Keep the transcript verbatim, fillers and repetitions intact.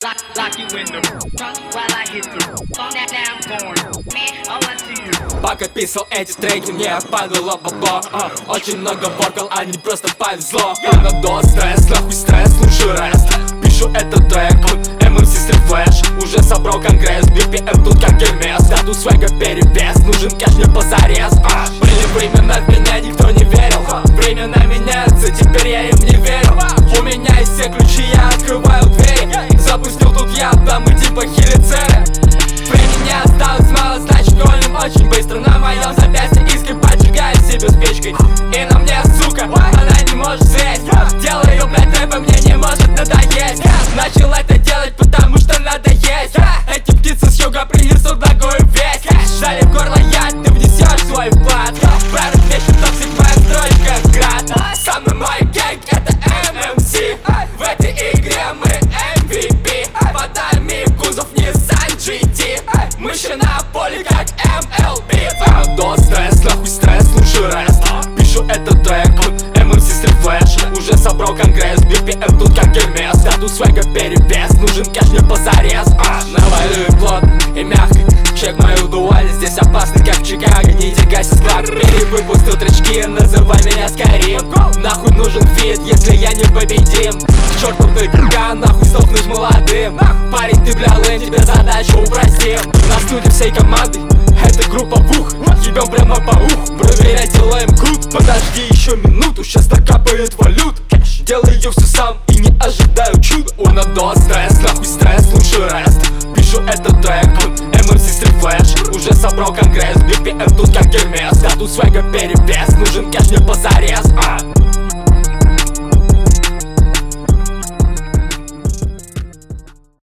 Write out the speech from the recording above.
Lock, lock you in the trunk while I hit the phone that now going. Man, all I see you. Пока писал эти треки, мне падало бабло. а, Очень много воркал, а не просто повезло. Надо стресс, нахуй стресс, лучше рест. Пишу этот трек, эм эм си Street Flash. Уже собрал конгресс, би пи эм тут как Гермес. Статус свега перевес, нужен кэш мне позарез. а, Были времена, в меня никто не верил. Времена меняются, теперь я им не верю. У меня есть все ключи, я открываю двери. Запустил тут я, да мы типа хилицеры. Времени осталось мало, значит гоним очень быстро. На моем запястье искры поджигаю себе спичкой. И на мне, сука, она не может сесть. Делаю, блядь, рэпа, мне не может надоесть. Начал это делать, потому что надо есть. Эти птицы с юга принесут благую весть. Жали в горло яд, ты внесешь свой вклад. Правит вещи, токсик, моя строчка град. Со мной мой гэнг, это эм эм си. В этой игре мы эм ви пи. Под нами кузов Nissan джи ти. Мы еще на поле как эм эл би. До стресс, нахуй стресс, лучше рест. Пишу этот трек, эм эм си Street Flash. Уже собрал конгресс, би пи эм тут как Гермес. Статус свега перевес, нужен кэш мне позарез. а, Наваливай плотно и мягко, чек мою дуальность, здесь опасно как в Чикаго. Не тягайся с клад, перевыпустил тречки, называй меня Скайрим. Нахуй нужен фит, если я не победим. К черту ты ка, нахуй сдохнуть молодым. Парень, ты бля лэн, тебе задачу упростим. На студии всей командой, это группа вух. Ебем прямо по уху, проверять делаем крут. Подожди еще минуту, сейчас накапает валют. Делаю все сам и не ожидаю чуда. У надо стресс, нахуй стресс, лучше рест. Пишу этот трек, эм эм си Street Flash. Уже собрал конгресс, би пи эм тут как Гермес. Статус свега перевес, нужен кэш мне позарез. а.